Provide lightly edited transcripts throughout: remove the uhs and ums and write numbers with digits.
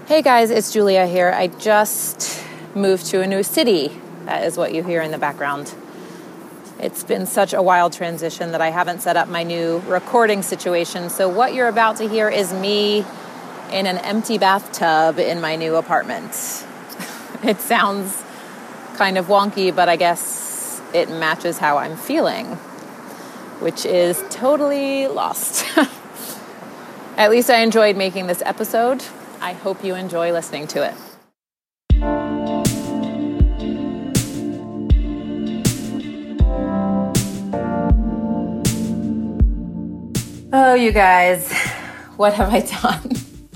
Hey guys, it's Julia here. I just moved to a new city. That is what you hear in the background. It's been such a wild transition that I haven't set up my new recording situation. So what you're about to hear is me in an empty bathtub in my new apartment. It sounds kind of wonky, but I guess it matches how I'm feeling, which is totally lost. At least I enjoyed making this episode. I hope you enjoy listening to it. Oh, you guys, what have I done?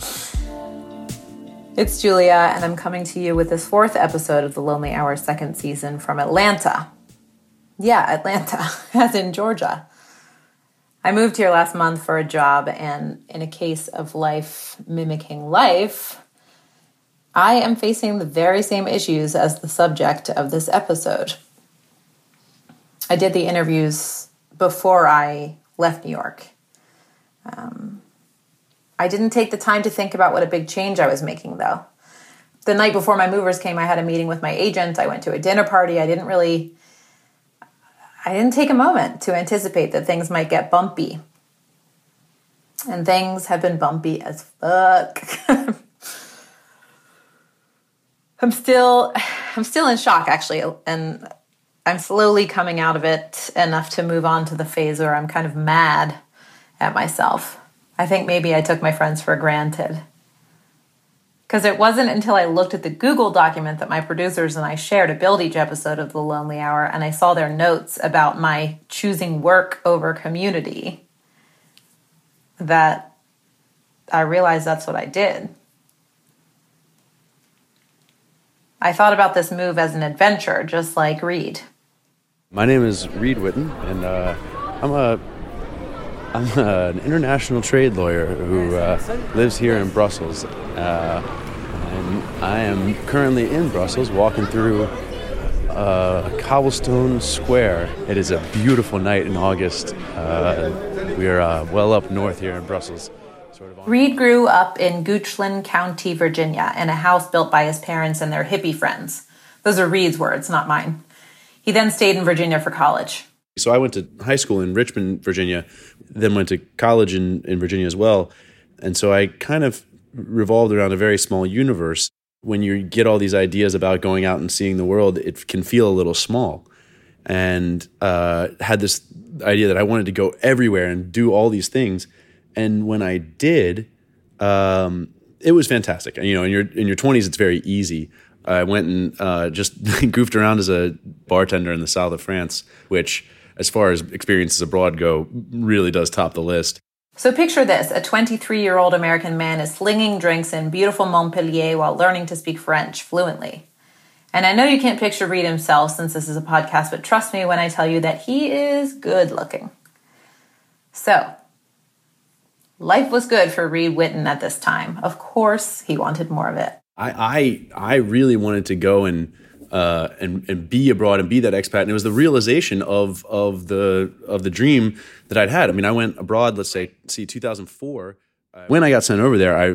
It's Julia, and I'm coming to you with this fourth episode of The Lonely Hour second season from Atlanta. Yeah, Atlanta, as in Georgia. I moved here last month for a job, and in a case of life mimicking life, I am facing the very same issues as the subject of this episode. I did the interviews before I left New York. I didn't take the time to think about what a big change I was making, though. The night before my movers came, I had a meeting with my agent. I went to a dinner party. I didn't take a moment to anticipate that things might get bumpy. And things have been bumpy as fuck. I'm still in shock, actually, and I'm slowly coming out of it enough to move on to the phase where I'm kind of mad at myself. I think maybe I took my friends for granted. Because it wasn't until I looked at the Google document that my producers and I shared to build each episode of The Lonely Hour, and I saw their notes about my choosing work over community, that I realized that's what I did. I thought about this move as an adventure, just like Reed. My name is Reed Witten, and I'm an international trade lawyer who lives here in Brussels. And I am currently in Brussels, walking through Cobblestone Square. It is a beautiful night in August. We are well up north here in Brussels. Reed grew up in Goochland County, Virginia, in a house built by his parents and their hippie friends. Those are Reed's words, not mine. He then stayed in Virginia for college. So I went to high school in Richmond, Virginia, then went to college in Virginia as well. And so I kind of revolved around a very small universe. When you get all these ideas about going out and seeing the world, it can feel a little small. And had this idea that I wanted to go everywhere and do all these things. And when I did, it was fantastic. And, you know, in your 20s, it's very easy. I went and just goofed around as a bartender in the south of France, which, as far as experiences abroad go, really does top the list. So picture this, a 23-year-old American man is slinging drinks in beautiful Montpellier while learning to speak French fluently. And I know you can't picture Reed himself since this is a podcast, but trust me when I tell you that he is good looking. So, life was good for Reed Witten at this time. Of course, he wanted more of it. I really wanted to go and be abroad and be that expat, and it was the realization of the dream that I'd had. I mean, I went abroad, let's say 2004. When I got sent over there,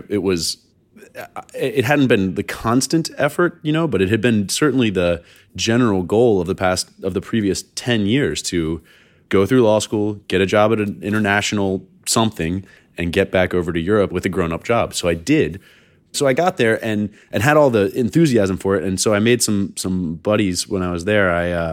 it hadn't been the constant effort, you know, but it had been certainly the general goal of the previous 10 years to go through law school, get a job at an international something, and get back over to Europe with a grown-up job. So I did. So I got there and had all the enthusiasm for it, and so I made some buddies when I was there.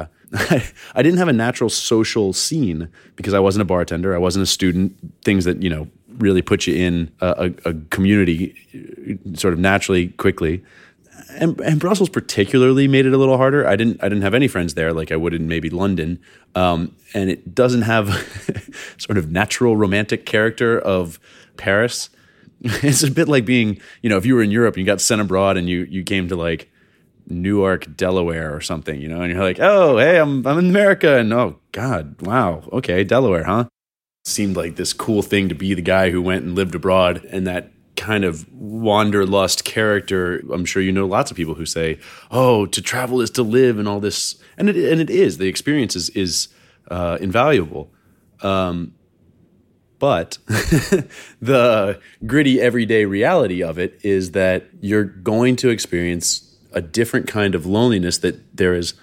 I didn't have a natural social scene because I wasn't a bartender, I wasn't a student. Things that, you know, really put you in a community sort of naturally quickly. And Brussels particularly made it a little harder. I didn't have any friends there like I would in maybe London, and it doesn't have sort of natural romantic character of Paris. It's a bit like being, you know, if you were in Europe and you got sent abroad and you came to like Newark, Delaware or something, you know, and you're like, oh, hey, I'm in America, and oh God, wow, okay, Delaware, huh? Seemed like this cool thing to be the guy who went and lived abroad, and that kind of wanderlust character. I'm sure you know lots of people who say, oh, to travel is to live, and all this, and it is. The experience is invaluable. But the gritty everyday reality of it is that you're going to experience a different kind of loneliness that there is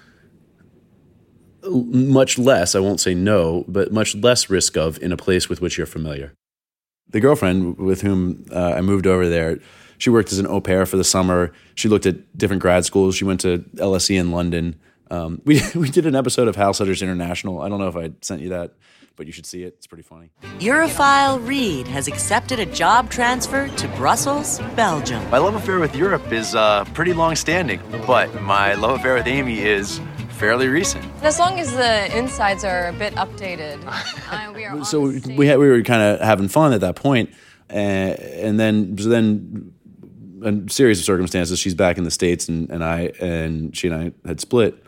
much less, I won't say no, but much less risk of in a place with which you're familiar. The girlfriend with whom I moved over there, she worked as an au pair for the summer. She looked at different grad schools. She went to LSE in London. We did an episode of House Hunters International. I don't know if I sent you that, but you should see it. It's pretty funny. Europhile Reed has accepted a job transfer to Brussels, Belgium. My love affair with Europe is pretty long-standing, but my love affair with Amy is fairly recent. As long as the insides are a bit updated. We are so we were kind of having fun at that point, and then a series of circumstances. She's back in the States, and she and I had split.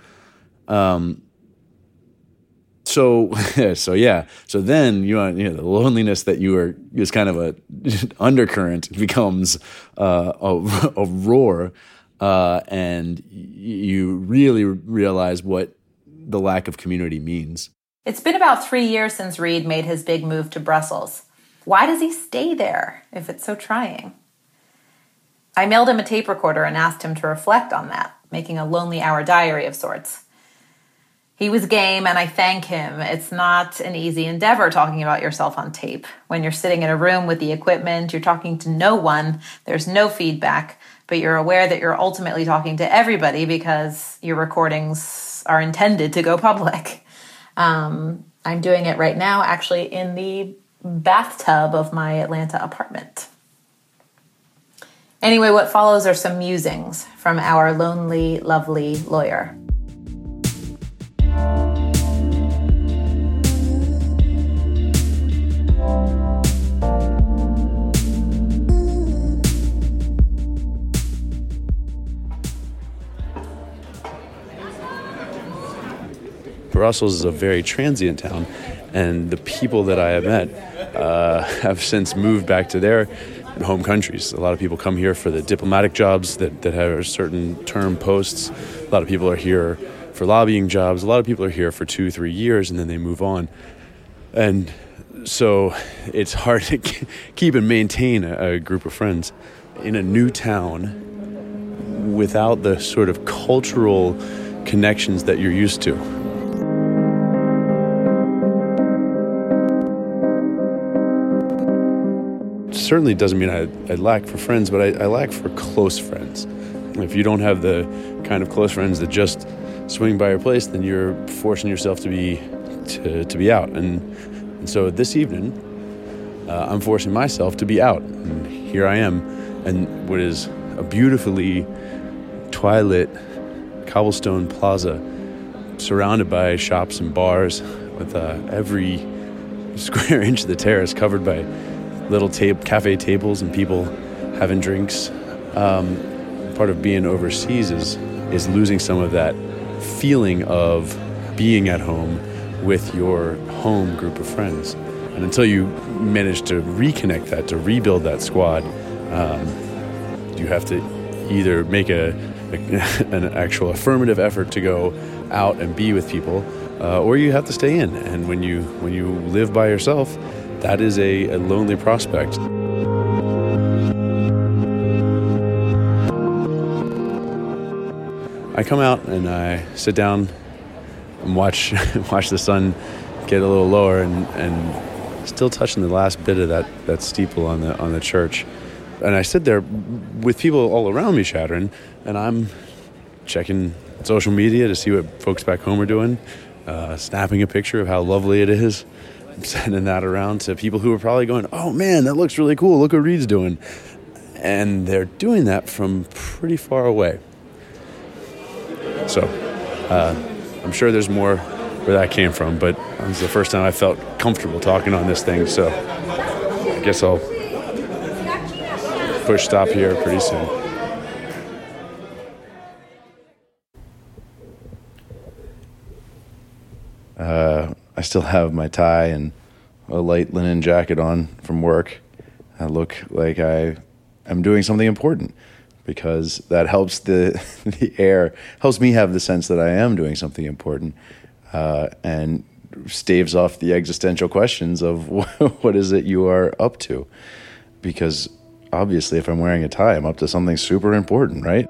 So then the loneliness that is kind of a undercurrent becomes a roar, and you really realize what the lack of community means. It's been about 3 years since Reed made his big move to Brussels. Why does he stay there if it's so trying? I mailed him a tape recorder and asked him to reflect on that, making a lonely hour diary of sorts. He was game, and I thank him. It's not an easy endeavor talking about yourself on tape. When you're sitting in a room with the equipment, you're talking to no one, there's no feedback, but you're aware that you're ultimately talking to everybody because your recordings are intended to go public. I'm doing it right now, actually, in the bathtub of my Atlanta apartment. Anyway, what follows are some musings from our lonely, lovely lawyer. Brussels is a very transient town, and the people that I have met have since moved back to their home countries. A lot of people come here for the diplomatic jobs that have certain term posts. A lot of people are here for lobbying jobs. A lot of people are here for 2-3 years, and then they move on. And so it's hard to keep and maintain a group of friends in a new town without the sort of cultural connections that you're used to. Certainly doesn't mean I lack for friends, but I lack for close friends. If you don't have the kind of close friends that just swing by your place, then you're forcing yourself to be out. And so this evening, I'm forcing myself to be out. And here I am, and what is a beautifully twilit cobblestone plaza surrounded by shops and bars with every square inch of the terrace covered by little cafe tables and people having drinks. Part of being overseas is losing some of that feeling of being at home with your home group of friends. And until you manage to reconnect that, to rebuild that squad, you have to either make an actual affirmative effort to go out and be with people, or you have to stay in. And when you live by yourself, that is a lonely prospect. I come out and I sit down and watch the sun get a little lower and still touching the last bit of that steeple on the church. And I sit there with people all around me chattering, and I'm checking social media to see what folks back home are doing, snapping a picture of how lovely it is. I'm sending that around to people who are probably going, oh man, that looks really cool. Look what Reed's doing. And they're doing that from pretty far away. So I'm sure there's more where that came from, but it was the first time I felt comfortable talking on this thing. So I guess I'll push stop here pretty soon. I still have my tie and a light linen jacket on from work. I look like I am doing something important because that helps the air, helps me have the sense that I am doing something important. And staves off the existential questions of what is it you are up to. Because obviously, if I'm wearing a tie, I'm up to something super important, right?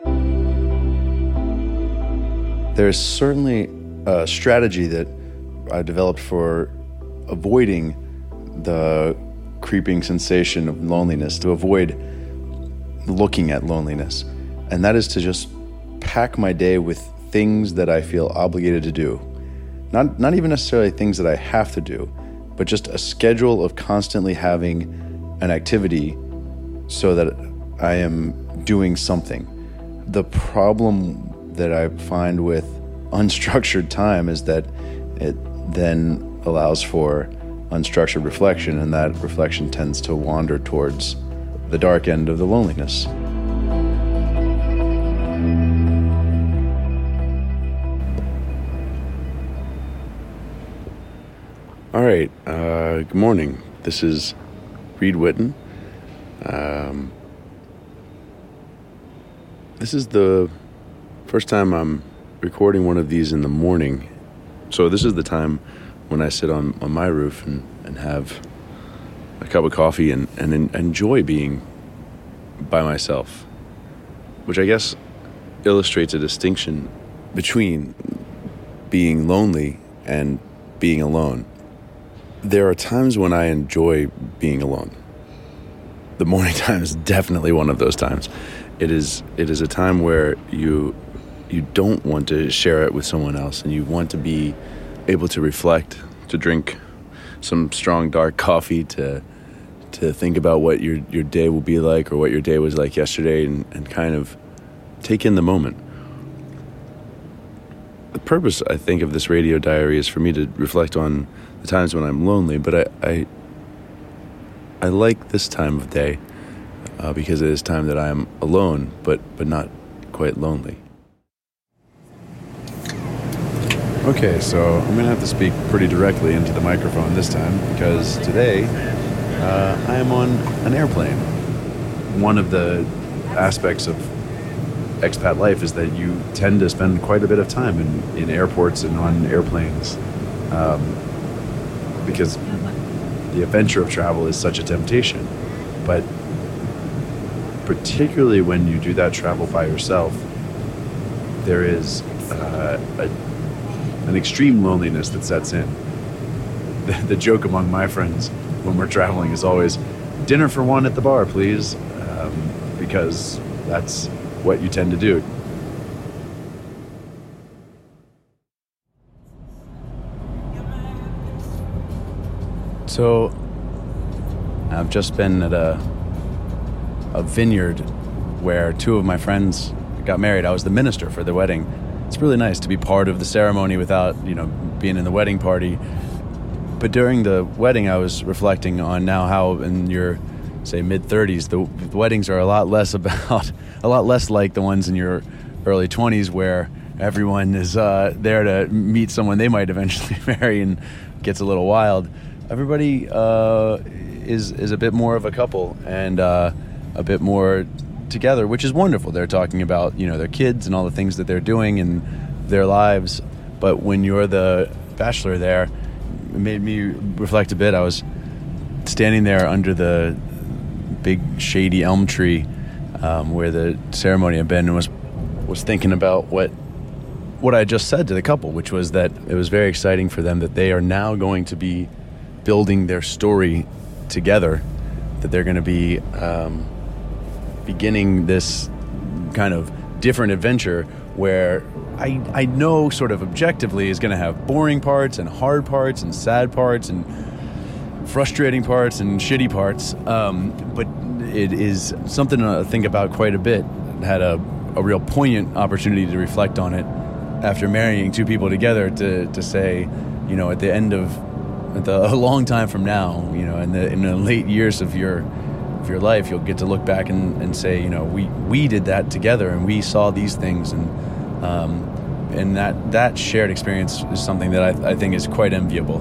There's certainly a strategy that I developed for avoiding the creeping sensation of loneliness, to avoid looking at loneliness. And that is to just pack my day with things that I feel obligated to do. Not even necessarily things that I have to do, but just a schedule of constantly having an activity so that I am doing something. The problem that I find with unstructured time is that it then allows for unstructured reflection, and that reflection tends to wander towards the dark end of the loneliness. All right, good morning. This is Reed Witten. This is the first time I'm recording one of these in the morning. So this is the time when I sit on my roof and have a cup of coffee and enjoy being by myself, which I guess illustrates a distinction between being lonely and being alone. There are times when I enjoy being alone. The morning time is definitely one of those times. It is a time where you don't want to share it with someone else, and you want to be able to reflect, to drink some strong dark coffee, to think about what your day will be like, or what your day was like yesterday, and kind of take in the moment. The purpose, I think, of this radio diary is for me to reflect on the times when I'm lonely, but I like this time of day because it is time that I am alone, but not quite lonely. Okay, so I'm going to have to speak pretty directly into the microphone this time, because today I am on an airplane. One of the aspects of expat life is that you tend to spend quite a bit of time in airports and on airplanes, because the adventure of travel is such a temptation. But particularly when you do that travel by yourself, there is an extreme loneliness that sets in. The joke among my friends when we're traveling is always, dinner for one at the bar, please, because that's what you tend to do. So I've just been at a vineyard where two of my friends got married. I was the minister for the wedding. It's really nice to be part of the ceremony without, being in the wedding party. But during the wedding, I was reflecting on now how in your, say, mid-30s, the weddings are a lot less like the ones in your early 20s, where everyone is there to meet someone they might eventually marry, and gets a little wild. Everybody is a bit more of a couple, and a bit more together, which is wonderful. They're talking about, their kids and all the things that they're doing in their lives. But when you're the bachelor there, it made me reflect a bit. I was standing there under the big shady elm tree where the ceremony had been, and was thinking about what I just said to the couple, which was that it was very exciting for them that they are now going to be building their story together, that they're going to be beginning this kind of different adventure where I know sort of objectively is going to have boring parts and hard parts and sad parts and frustrating parts and shitty parts, but it is something to think about quite a bit. Had a real poignant opportunity to reflect on it after marrying two people together, to say, at the end of a long time from now, in the late years of your life, you'll get to look back and say, we did that together, and we saw these things, and that shared experience is something that I think is quite enviable.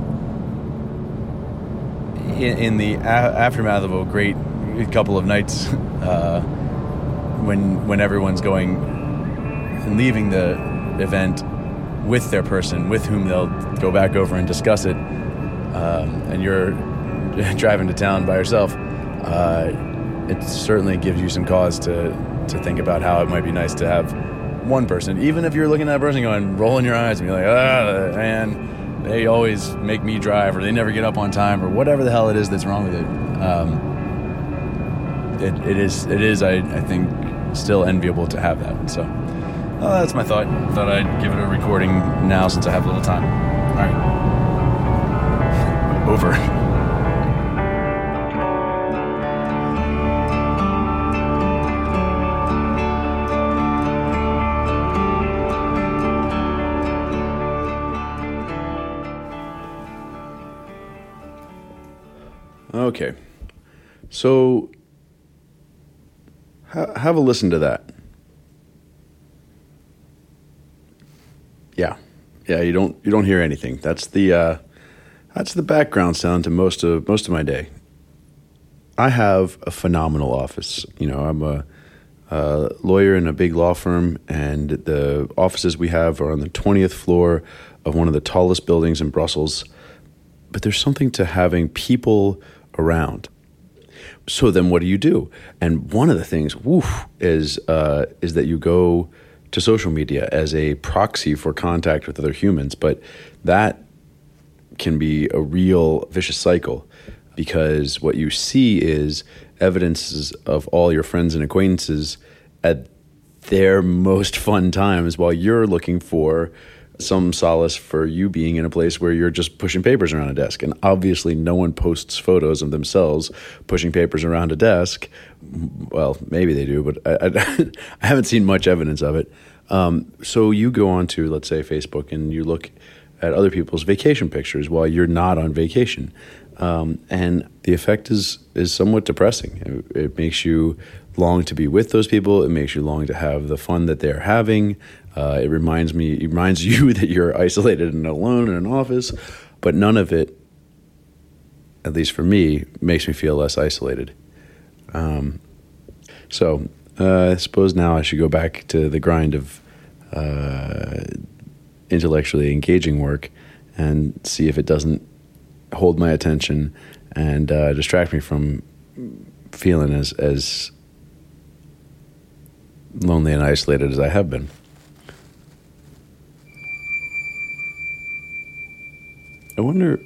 In the aftermath of a great couple of nights, when everyone's going and leaving the event, with their person with whom they'll go back over and discuss it, and you're driving to town by yourself, it certainly gives you some cause to think about how it might be nice to have one person, even if you're looking at that person going, rolling your eyes and be like, man, they always make me drive, or they never get up on time, or whatever the hell it is that's wrong with it. It is, I think, still enviable to have that. So that's my thought. Thought I'd give it a recording now since I have a little time. All right. Over. Okay, so have a listen to that. Yeah, you don't hear anything. That's the background sound to most of my day. I have a phenomenal office. I'm a lawyer in a big law firm, and the offices we have are on the 20th floor of one of the tallest buildings in Brussels. But there's something to having people around. So then what do? And one of the things, is that you go to social media as a proxy for contact with other humans. But that can be a real vicious cycle, because what you see is evidences of all your friends and acquaintances at their most fun times, while you're looking for some solace for you being in a place where you're just pushing papers around a desk. And obviously no one posts photos of themselves pushing papers around a desk. Well, maybe they do, but I haven't seen much evidence of it. So you go on to, let's say, Facebook, and you look at other people's vacation pictures while you're not on vacation. And the effect is somewhat depressing. It makes you long to be with those people. It makes you long to have the fun that they're having. It reminds you that you're isolated and alone in an office, but none of it, at least for me, makes me feel less isolated. So I suppose now I should go back to the grind of intellectually engaging work and see if it doesn't hold my attention and distract me from feeling as lonely and isolated as I have been. I wonder.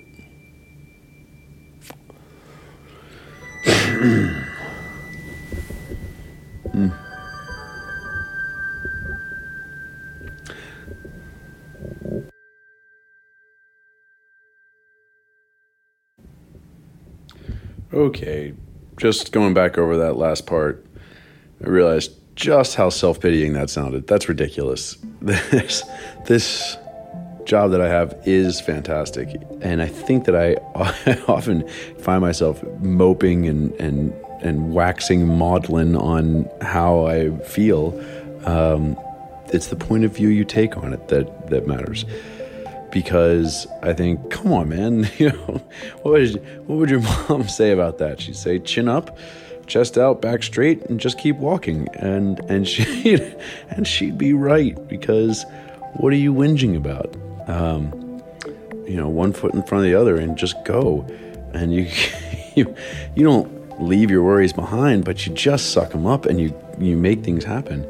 Okay, just going back over that last part, I realized just how self-pitying that sounded. That's ridiculous. This job that I have is fantastic, and I think that I often find myself moping and waxing maudlin on how I feel. It's the point of view you take on it that matters. Because I think, come on, man, what would your mom say about that? She'd say, chin up, chest out, back straight, and just keep walking. And she'd be right, because what are you whinging about? One foot in front of the other and just go. And you don't leave your worries behind, but you just suck them up and you make things happen.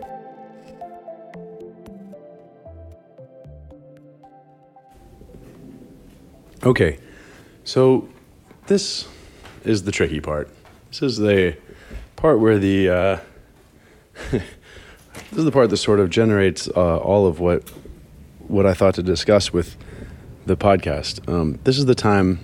Okay, so this is the tricky part. This is the part where this is the part that sort of generates all of what I thought to discuss with the podcast. This is the time.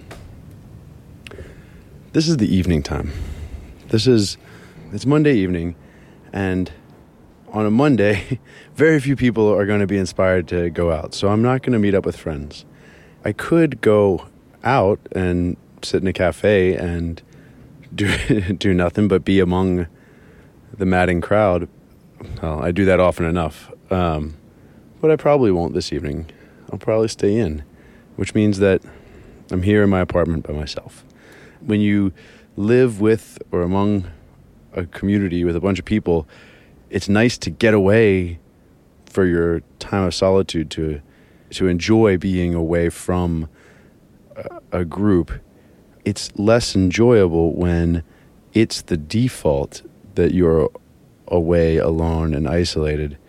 This is the evening time. It's Monday evening, and on a Monday, very few people are going to be inspired to go out. So I'm not going to meet up with friends. I could go out and sit in a cafe and do nothing but be among the madding crowd. Well, I do that often enough. But I probably won't this evening. I'll probably stay in, which means that I'm here in my apartment by myself. When you live with or among a community with a bunch of people, it's nice to get away for your time of solitude to to enjoy being away from a group, it's less enjoyable when it's the default that you're away alone and isolated.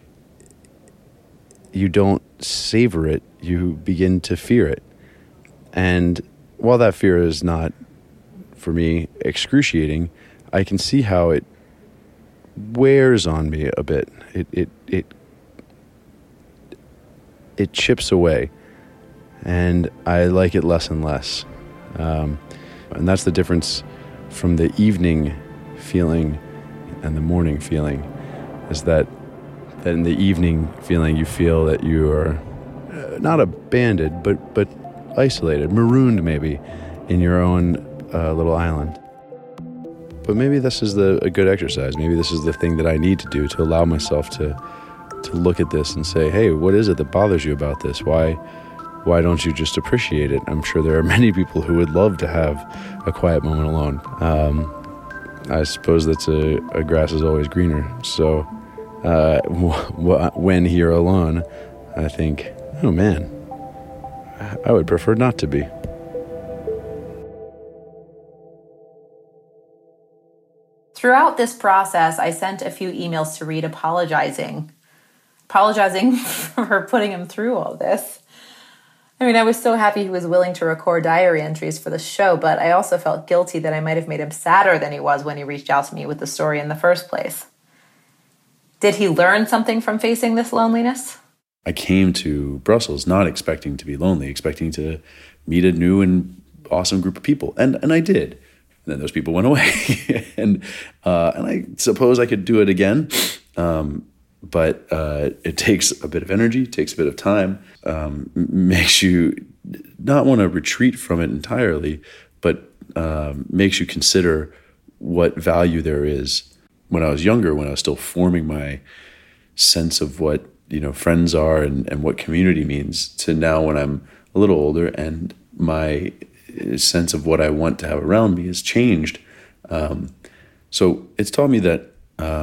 You don't savor it, you begin to fear it. And while that fear is not, for me, excruciating, I can see how it wears on me a bit. It chips away, and I like it less and less. And that's the difference from the evening feeling and the morning feeling, is that in the evening feeling you feel that you are not abandoned, but isolated, marooned maybe, in your own little island. But maybe this is a good exercise. Maybe this is the thing that I need to do to allow myself to look at this and say, hey, what is it that bothers you about this? Why don't you just appreciate it? I'm sure there are many people who would love to have a quiet moment alone. I suppose that's a grass is always greener. So when here alone, I think, oh man, I would prefer not to be. Throughout this process, I sent a few emails to Reed apologizing for putting him through all this. I mean, I was so happy he was willing to record diary entries for the show, but I also felt guilty that I might have made him sadder than he was when he reached out to me with the story in the first place. Did he learn something from facing this loneliness? I came to Brussels not expecting to be lonely, expecting to meet a new and awesome group of people. And I did. And then those people went away. and I suppose I could do it again. But it takes a bit of energy, takes a bit of time, makes you not want to retreat from it entirely, but makes you consider what value there is. When I was younger, when I was still forming my sense of what friends are and what community means, to now when I'm a little older and my sense of what I want to have around me has changed. So it's taught me that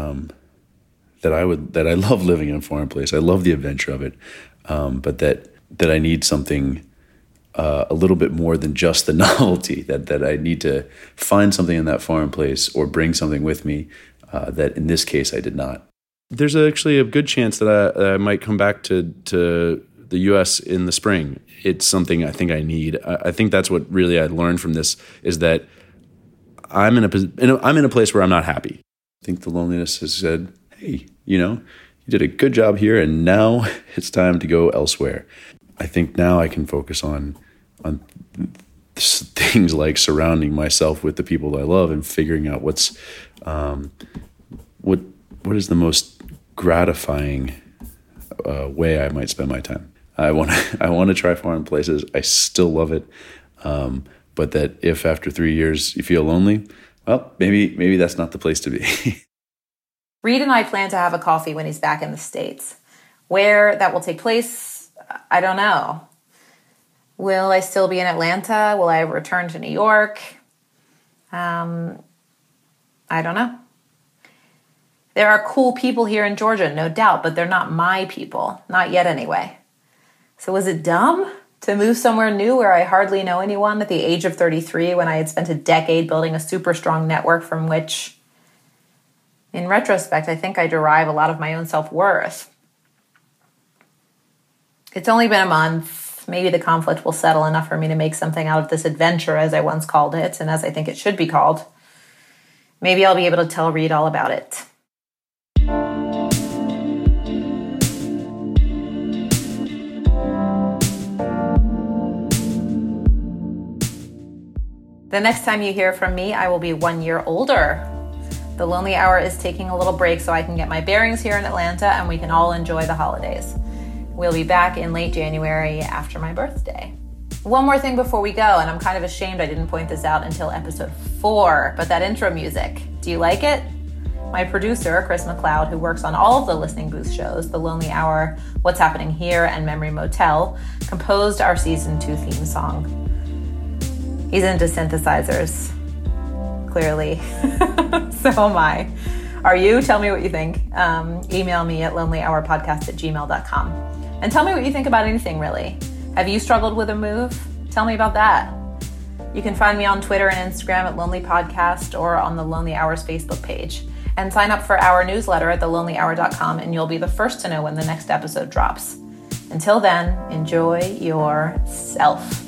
I love living in a foreign place. I love the adventure of it, but that I need something a little bit more than just the novelty. That I need to find something in that foreign place or bring something with me that in this case I did not. There's actually a good chance that I might come back to the U.S. in the spring. It's something I think I need. I think that's what really I learned from this, is that I'm in a place where I'm not happy. I think the loneliness has said, hey, you did a good job here, and now it's time to go elsewhere. I think now I can focus on things like surrounding myself with the people I love and figuring out what is the most gratifying way I might spend my time. I want to try foreign places. I still love it, but that if after 3 years you feel lonely, well, maybe that's not the place to be. Reed and I plan to have a coffee when he's back in the States. Where that will take place, I don't know. Will I still be in Atlanta? Will I return to New York? I don't know. There are cool people here in Georgia, no doubt, but they're not my people. Not yet, anyway. So was it dumb to move somewhere new where I hardly know anyone at the age of 33 when I had spent a decade building a super strong network from which, in retrospect, I think I derive a lot of my own self-worth? It's only been a month. Maybe the conflict will settle enough for me to make something out of this adventure, as I once called it, and as I think it should be called. Maybe I'll be able to tell Reed all about it. The next time you hear from me, I will be 1 year older. The Lonely Hour is taking a little break so I can get my bearings here in Atlanta and we can all enjoy the holidays. We'll be back in late January after my birthday. One more thing before we go, and I'm kind of ashamed I didn't point this out until episode 4, but that intro music, do you like it? My producer, Chris McLeod, who works on all of the Listening Booth shows, The Lonely Hour, What's Happening Here, and Memory Motel, composed our season 2 theme song. He's into synthesizers, clearly. So am I. Are you? Tell me what you think. Email me at lonelyhourpodcast@gmail.com. And tell me what you think about anything, really. Have you struggled with a move? Tell me about that. You can find me on Twitter and Instagram at Lonely Podcast or on the Lonely Hours Facebook page. And sign up for our newsletter at thelonelyhour.com and you'll be the first to know when the next episode drops. Until then, enjoy yourself.